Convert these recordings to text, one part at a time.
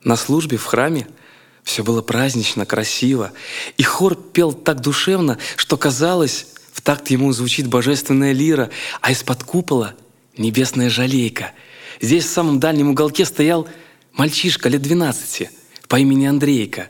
На службе в храме все было празднично, красиво, и хор пел так душевно, что казалось, в такт ему звучит божественная лира, а из-под купола — небесная жалейка. Здесь в самом дальнем уголке стоял мальчишка лет 12 по имени Андрейка.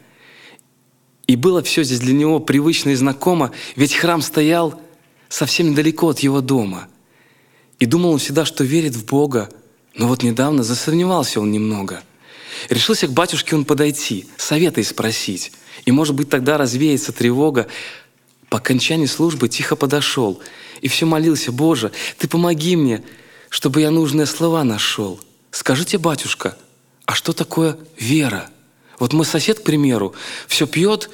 И было все здесь для него привычно и знакомо, ведь храм стоял совсем недалеко от его дома. И думал он всегда, что верит в Бога, но вот недавно засомневался он немного. Решился к батюшке он подойти, совета и спросить, и, может быть, тогда развеется тревога. По окончании службы тихо подошел и все молился: «Боже, Ты помоги мне, чтобы я нужные слова нашел. Скажите, батюшка, а что такое вера? Вот мой сосед, к примеру, все пьет,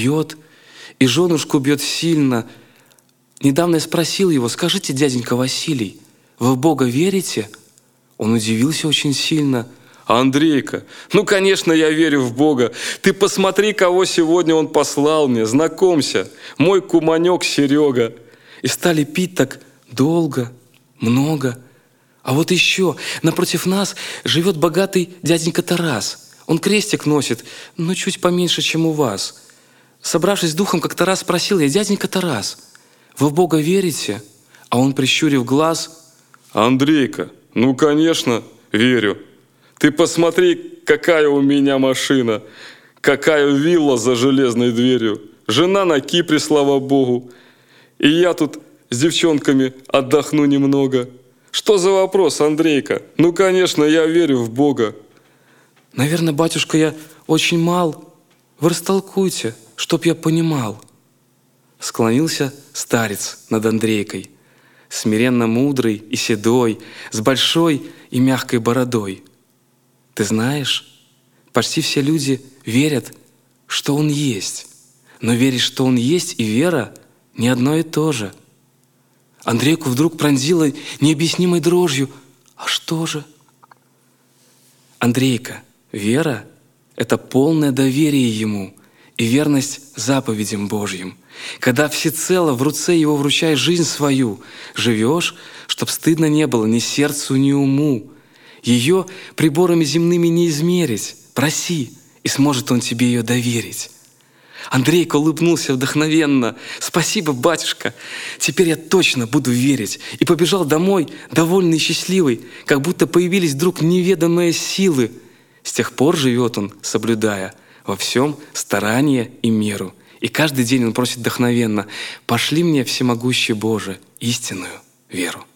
и женушку бьет сильно. Недавно я спросил его: скажите, дяденька Василий, вы в Бога верите?» Он удивился очень сильно. «Андрейка, ну, конечно, я верю в Бога. Ты посмотри, кого сегодня Он послал мне. Знакомься, мой куманек Серега». И стали пить так долго, много. А вот еще напротив нас живет богатый дяденька Тарас. Он крестик носит, но чуть поменьше, чем у вас. Собравшись с духом, как-то раз спросил я: «Дяденька Тарас, вы в Бога верите?» А он, прищурив глаз: «Андрейка, ну, конечно, верю. Ты посмотри, какая у меня машина, какая вилла за железной дверью. Жена на Кипре, слава Богу. И я тут с девчонками отдохну немного. Что за вопрос, Андрейка? Ну, конечно, я верю в Бога». «Наверное, батюшка, я очень мал. Вы растолкуйте, чтоб я понимал». Склонился старец над Андрейкой, смиренно мудрый и седой, с большой и мягкой бородой. «Ты знаешь, почти все люди верят, что Он есть, но верить, что Он есть, и вера — не одно и то же». Андрейку вдруг пронзило необъяснимой дрожью: «А что же?» «Андрейка, вера — это полное доверие Ему и верность заповедям Божьим. Когда всецело в руце Его вручаешь жизнь свою, живешь, чтоб стыдно не было ни сердцу, ни уму. Ее приборами земными не измерить. Проси, и сможет Он тебе ее доверить». Андрейка улыбнулся вдохновенно: «Спасибо, батюшка, теперь я точно буду верить». И побежал домой, довольный и счастливый, как будто появились вдруг неведомые силы. С тех пор живет он, соблюдая во всем старание и меру. И каждый день он просит вдохновенно: «Пошли мне, всемогущий Боже, истинную веру».